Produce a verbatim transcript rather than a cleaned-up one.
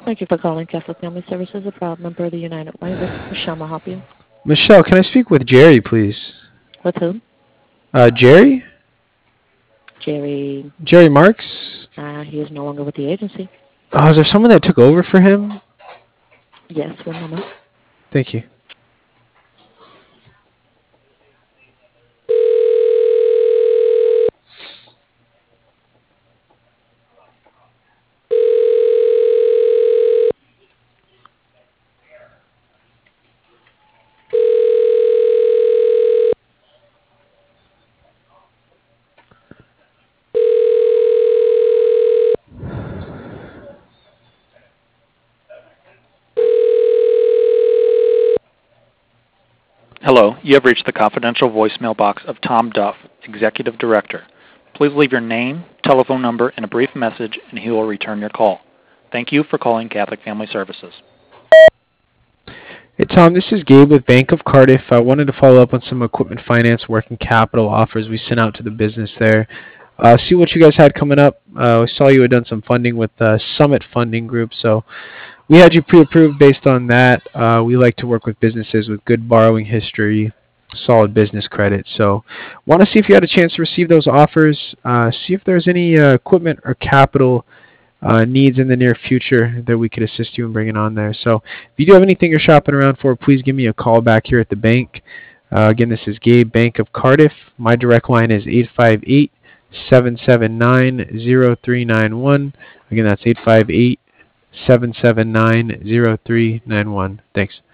Thank you for calling Catholic Family Services, a proud member of the United Way. This is Michelle. May I help you? Michelle, can I speak with Jerry, please? With who? Uh, Jerry? Jerry. Jerry Marks? Uh, he is no longer with the agency. Oh, is there someone that took over for him? Yes, one moment. Thank you. Hello, you have reached the confidential voicemail box of Tom Duff, Executive Director. Please leave your name, telephone number, and a brief message, and he will return your call. Thank you for calling Catholic Family Services. Hey, Tom, this is Gabe with Bank of Cardiff. I wanted to follow up on some equipment finance working capital offers we sent out to the business there. Uh, see what you guys had coming up. Uh, we saw you had done some funding with uh, Summit Funding Group, so we had you pre-approved based on that. Uh, we like to work with businesses with good borrowing history, solid business credit. So want to see if you had a chance to receive those offers, uh, see if there's any uh, equipment or capital uh, needs in the near future that we could assist you in bringing on there. So if you do have anything you're shopping around for, please give me a call back here at the bank. Uh, again, this is Gabe, Bank of Cardiff. My direct line is eight five eight, seven seven nine, zero three nine one. Again, that's eight five eight, seven seven nine, zero three nine one. Thanks.